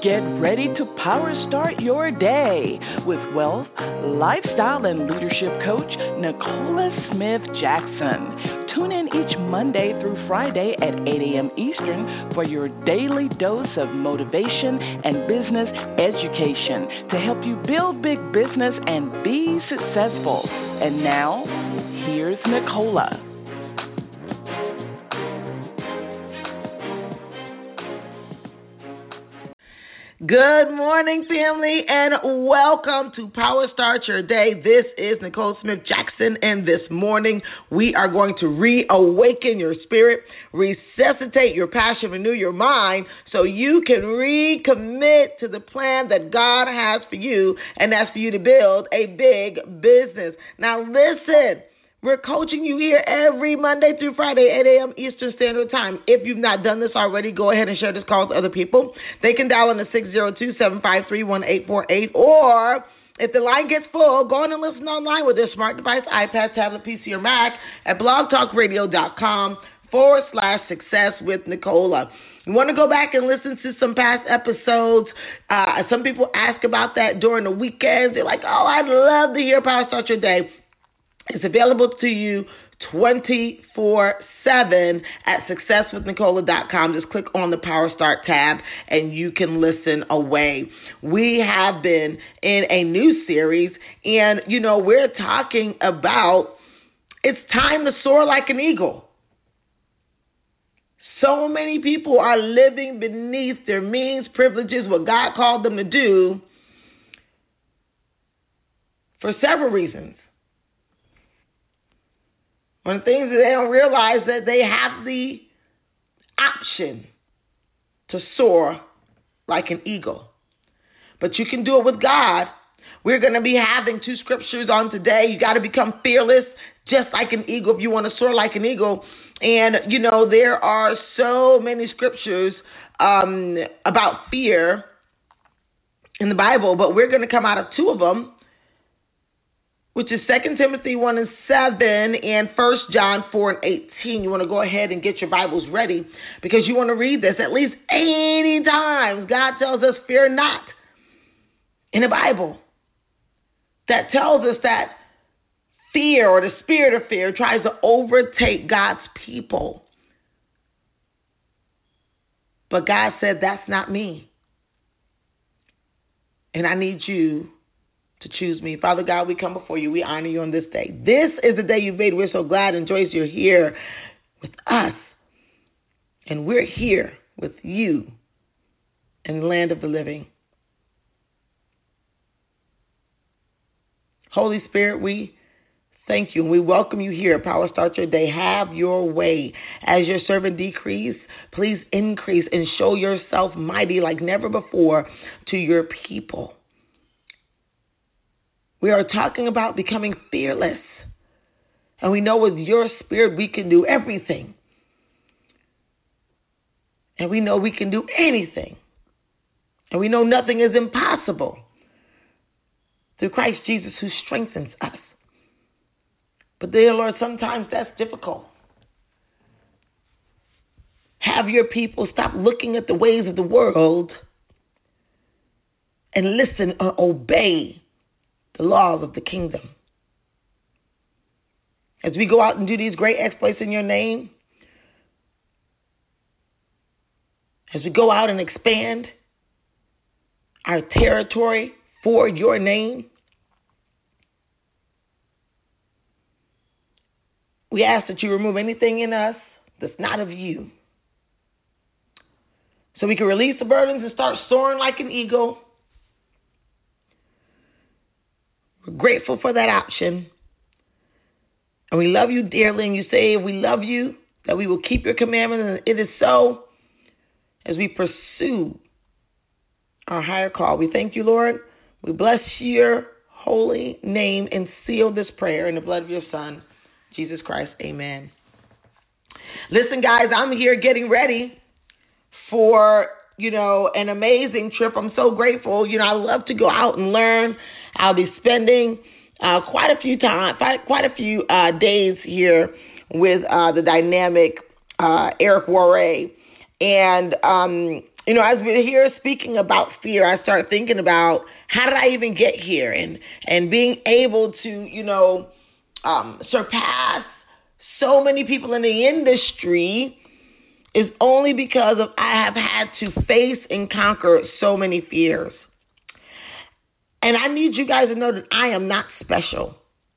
Get ready to power start your day with wealth, lifestyle, and leadership coach Nicola Smith Jackson. Tune in each Monday through Friday at 8 a.m. Eastern for your daily dose of motivation and business education to help you build big business and be successful. And now, here's Nicola. Good morning, family, and welcome to Power Start Your Day. This is Nicole Smith Jackson, and this morning we are going to reawaken your spirit, resuscitate your passion, renew your mind so you can recommit to the plan that God has for you, and that's for you to build a big business. Now listen. We're coaching you here every Monday through Friday, 8 a.m. Eastern Standard Time. If you've not done this already, go ahead and share this call with other people. They can dial in to 602-753-1848, or if the line gets full, go on and listen online with their smart device, iPad, tablet, PC, or Mac at blogtalkradio.com/success with Nicola. You want to go back and listen to some past episodes. Some people ask about that during the weekends. They're like, oh, I'd love to hear Power Start Your Day. It's available to you 24/7 at successwithnicola.com. Just click on the Power Start tab and you can listen away. We have been in a new series, and, we're talking about it's time to soar like an eagle. So many people are living beneath their means, privileges, what God called them to do for several reasons. One of the things that they don't realize that they have the option to soar like an eagle. But you can do it with God. We're going to be having 2 scriptures on today. You got to become fearless just like an eagle if you want to soar like an eagle. And, there are so many scriptures about fear in the Bible, but we're going to come out of 2 of them, which is 2 Timothy 1:7 and 1 John 4:18. You want to go ahead and get your Bibles ready because you want to read this at least 80 times. God tells us, fear not, in the Bible. That tells us that fear, or the spirit of fear, tries to overtake God's people. But God said, that's not me. And I need you to choose me. Father God, we come before you. We honor you on this day. This is the day you've made. We're so glad and joyous you're here with us. And we're here with you in the land of the living. Holy Spirit, we thank you and we welcome you here. Power Start Your Day. Have your way. As your servant decrease, please increase and show yourself mighty like never before to your people. We are talking about becoming fearless. And we know with your spirit we can do everything. And we know we can do anything. And we know nothing is impossible through Christ Jesus who strengthens us. But dear Lord, sometimes that's difficult. Have your people stop looking at the ways of the world and listen or obey the laws of the kingdom. As we go out and do these great exploits in your name, as we go out and expand our territory for your name, we ask that you remove anything in us that's not of you, so we can release the burdens and start soaring like an eagle. We're grateful for that option. And we love you dearly. And you say, if we love you, that we will keep your commandments. And it is so as we pursue our higher call. We thank you, Lord. We bless your holy name and seal this prayer in the blood of your Son, Jesus Christ. Amen. Listen, guys, I'm here getting ready for, an amazing trip. I'm so grateful. I love to go out and learn. I'll be spending quite a few days here with the dynamic Eric Worre. And As we're here speaking about fear, I start thinking about how did I even get here, and being able to, surpass so many people in the industry is only because of I have had to face and conquer so many fears. And I need you guys to know that I am not special.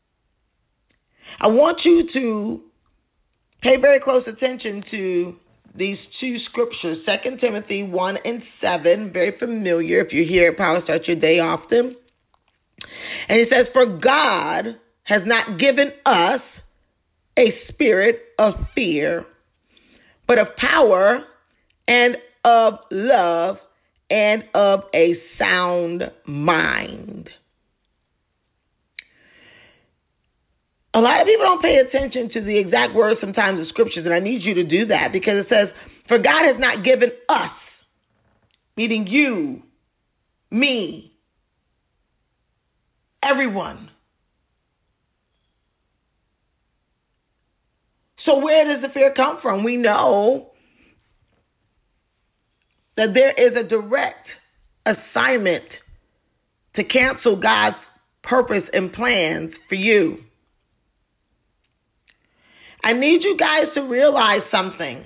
I want you to pay very close attention to these two scriptures, 2 Timothy 1:7, very familiar if you're here at Power Start Your Day often. And it says, for God has not given us a spirit of fear, but of power and of love and of a sound mind. A lot of people don't pay attention to the exact words sometimes of scriptures, and I need you to do that because it says, for God has not given us, meaning you, me, everyone. So where does the fear come from? We know that there is a direct assignment to cancel God's purpose and plans for you. I need you guys to realize something.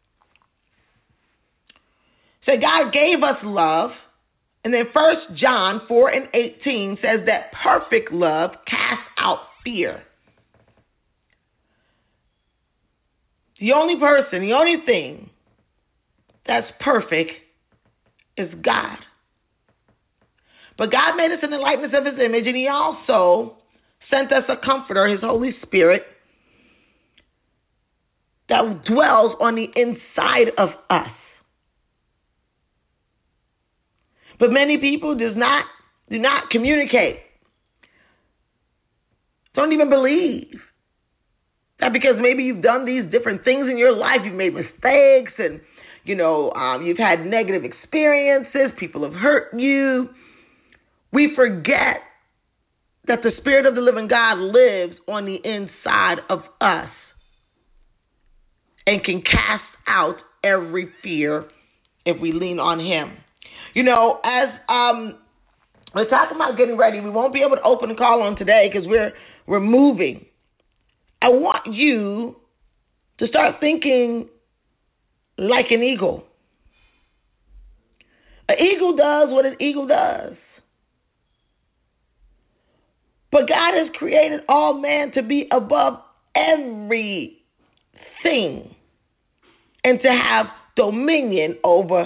So God gave us love, and then 1 John 4:18 says that perfect love casts out fear. The only thing that's perfect is God. But God made us in the likeness of his image, and he also sent us a comforter, his Holy Spirit, that dwells on the inside of us. But many people do not communicate. Don't even believe that because maybe you've done these different things in your life, you've made mistakes, and you've had negative experiences, people have hurt you. We forget that the Spirit of the living God lives on the inside of us and can cast out every fear if we lean on him. As we're talking about getting ready, we won't be able to open the call on today because we're moving. I want you to start thinking like an eagle. An eagle does what an eagle does. But God has created all man to be above everything and to have dominion over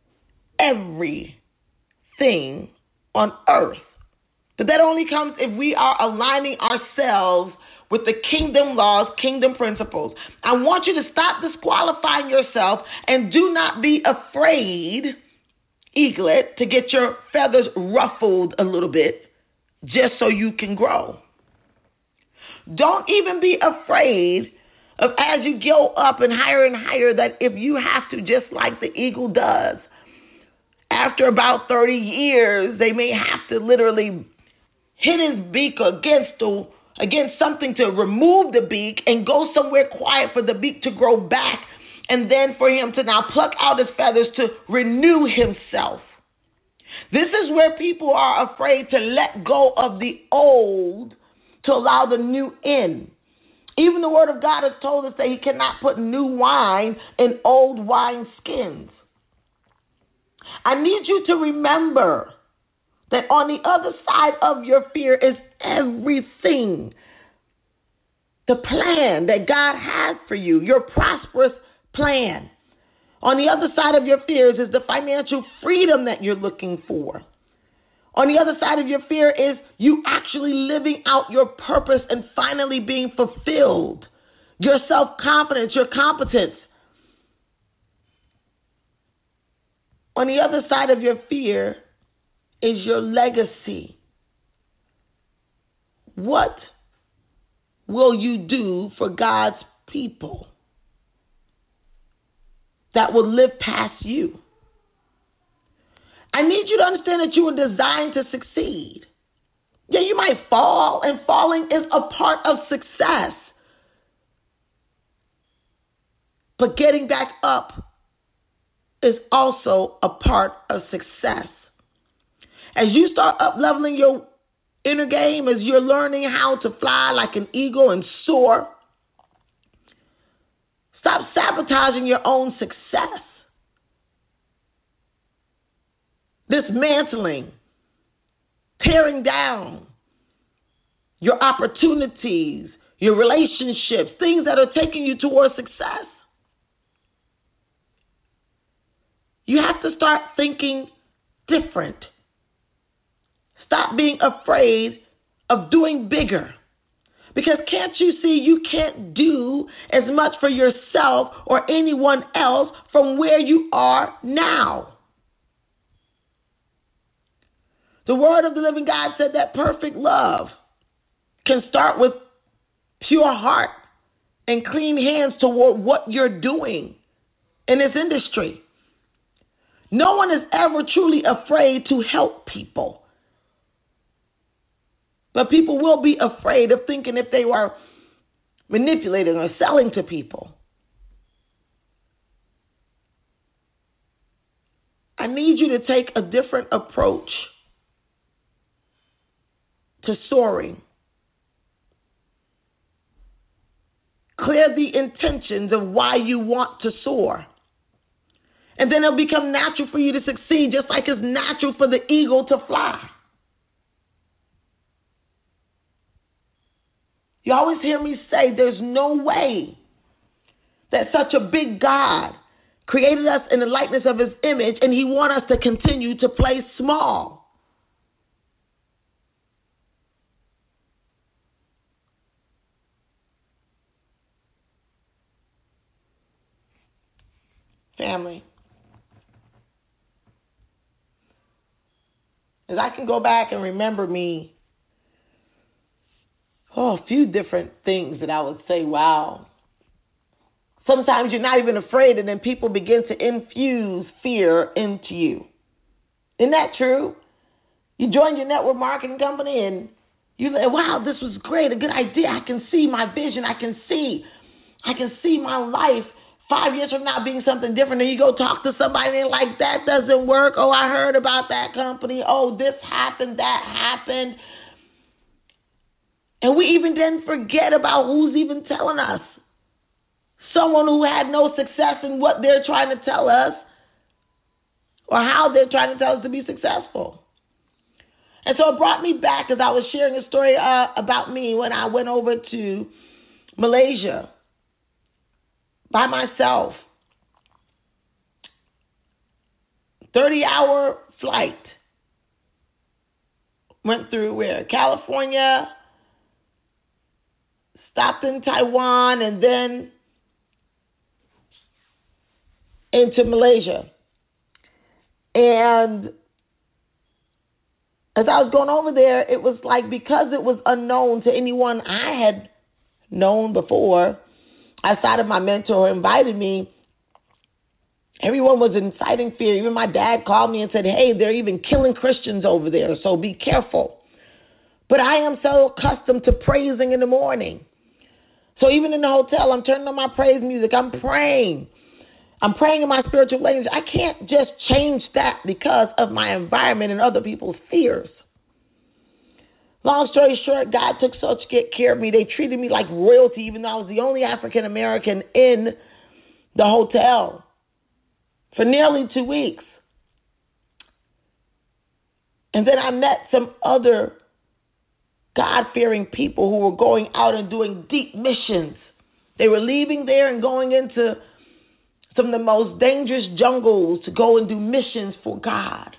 everything on earth. But that only comes if we are aligning ourselves with the kingdom laws, kingdom principles. I want you to stop disqualifying yourself and do not be afraid, eaglet, to get your feathers ruffled a little bit just so you can grow. Don't even be afraid of as you go up and higher, that if you have to, just like the eagle does, after about 30 years, they may have to literally hit his beak against something to remove the beak and go somewhere quiet for the beak to grow back, and then for him to now pluck out his feathers to renew himself. This is where people are afraid to let go of the old to allow the new in. Even the word of God has told us that he cannot put new wine in old wine skins. I need you to remember that on the other side of your fear is everything. The plan that God has for you, your prosperous plan. On the other side of your fears is the financial freedom that you're looking for. On the other side of your fear is you actually living out your purpose and finally being fulfilled. Your self-confidence, your competence. On the other side of your fear is your legacy. What will you do for God's people that will live past you? I need you to understand that you were designed to succeed. Yeah, you might fall, and falling is a part of success. But getting back up is also a part of success. As you start up-leveling your inner game, as you're learning how to fly like an eagle and soar, stop sabotaging your own success. Dismantling, tearing down your opportunities, your relationships, things that are taking you towards success. You have to start thinking different. Stop being afraid of doing bigger. Because can't you see you can't do as much for yourself or anyone else from where you are now? The word of the living God said that perfect love can start with pure heart and clean hands toward what you're doing in this industry. No one is ever truly afraid to help people. But people will be afraid of thinking if they were manipulating or selling to people. I need you to take a different approach to soaring. Clear the intentions of why you want to soar. And then it'll become natural for you to succeed, just like it's natural for the eagle to fly. You always hear me say there's no way that such a big God created us in the likeness of his image and he wants us to continue to play small. Family, as I can go back and remember me, a few different things that I would say, wow. Sometimes you're not even afraid, and then people begin to infuse fear into you. Isn't that true? You join your network marketing company, and you say, wow, this was great, a good idea. I can see my vision. I can see my life 5 years from now being something different. And you go talk to somebody, and they're like, that doesn't work. Oh, I heard about that company. Oh, this happened, that happened. And we even then forget about who's even telling us. Someone who had no success in what they're trying to tell us or how they're trying to tell us to be successful. And so it brought me back as I was sharing a story about me when I went over to Malaysia by myself. 30-hour flight. Went through California, stopped in Taiwan, and then into Malaysia. And as I was going over there, it was like, because it was unknown to anyone I had known before, outside of my mentor who invited me, everyone was inciting fear. Even my dad called me and said, hey, they're even killing Christians over there, so be careful. But I am so accustomed to praising in the morning. So even in the hotel, I'm turning on my praise music. I'm praying. I'm praying in my spiritual language. I can't just change that because of my environment and other people's fears. Long story short, God took such good care of me. They treated me like royalty, even though I was the only African American in the hotel for nearly 2 weeks. And then I met some other God-fearing people who were going out and doing deep missions. They were leaving there and going into some of the most dangerous jungles to go and do missions for God.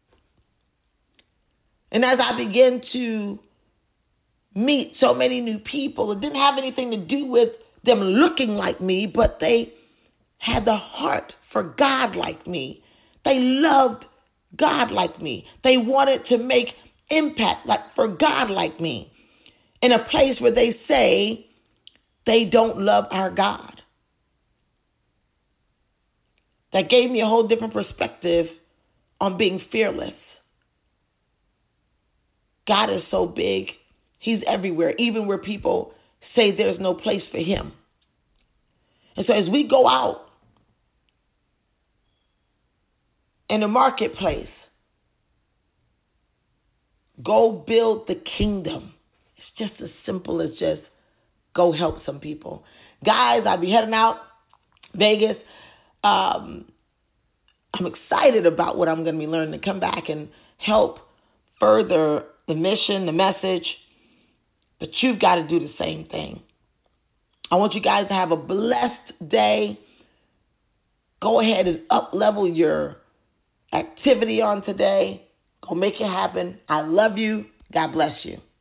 And as I began to meet so many new people, it didn't have anything to do with them looking like me, but they had the heart for God like me. They loved God like me. They wanted to make impact for God like me in a place where they say they don't love our God. That gave me a whole different perspective on being fearless. God is so big. He's everywhere, even where people say there's no place for him. And so as we go out in the marketplace. Go build the kingdom. It's just as simple as just go help some people. Guys, I'll be heading out Vegas. I'm excited about what I'm going to be learning to come back and help further the mission, the message. But you've got to do the same thing. I want you guys to have a blessed day. Go ahead and up-level your activity on today. Go make it happen. I love you. God bless you.